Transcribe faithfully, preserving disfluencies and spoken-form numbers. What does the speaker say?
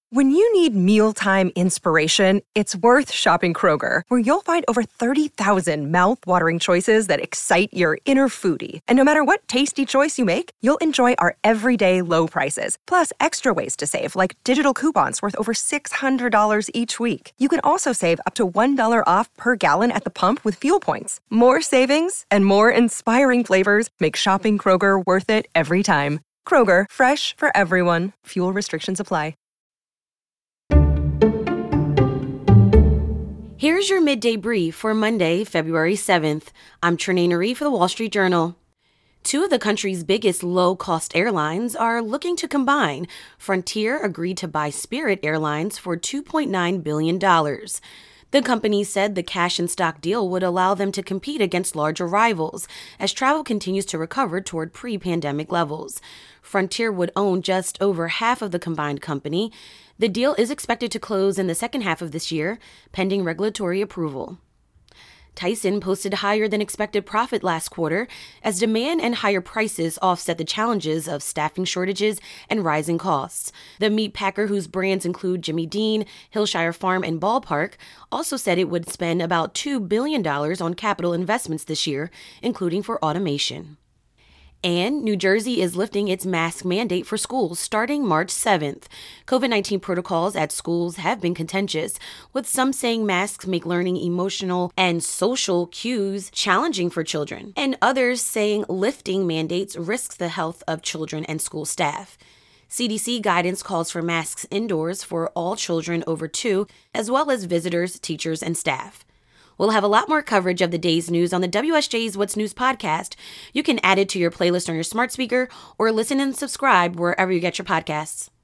When you need mealtime inspiration, it's worth shopping Kroger, where you'll find over thirty thousand mouth-watering choices that excite your inner foodie. And no matter what tasty choice you make, you'll enjoy our everyday low prices, plus extra ways to save, like digital coupons worth over six hundred dollars each week. You can also save up to one dollar off per gallon at the pump with fuel points. More savings and more inspiring flavors make shopping Kroger worth it every time. Kroger, fresh for everyone. Fuel restrictions apply. Here's your midday brief for Monday, February seventh. I'm Trenae Nuri for the Wall Street Journal. Two of the country's biggest low-cost airlines are looking to combine. Frontier agreed to buy Spirit Airlines for two point nine billion dollars. The company said the cash and stock deal would allow them to compete against larger rivals as travel continues to recover toward pre-pandemic levels. Frontier would own just over half of the combined company. The deal is expected to close in the second half of this year, pending regulatory approval. Tyson posted higher than expected profit last quarter as demand and higher prices offset the challenges of staffing shortages and rising costs. The meat packer, whose brands include Jimmy Dean, Hillshire Farm, and Ballpark, also said it would spend about two billion dollars on capital investments this year, including for automation. And New Jersey is lifting its mask mandate for schools starting March seventh. COVID nineteen protocols at schools have been contentious, with some saying masks make learning emotional and social cues challenging for children, and others saying lifting mandates risks the health of children and school staff. C D C guidance calls for masks indoors for all children over two, as well as visitors, teachers, and staff. We'll have a lot more coverage of the day's news on the W S J's What's News podcast. You can add it to your playlist on your smart speaker or listen and subscribe wherever you get your podcasts.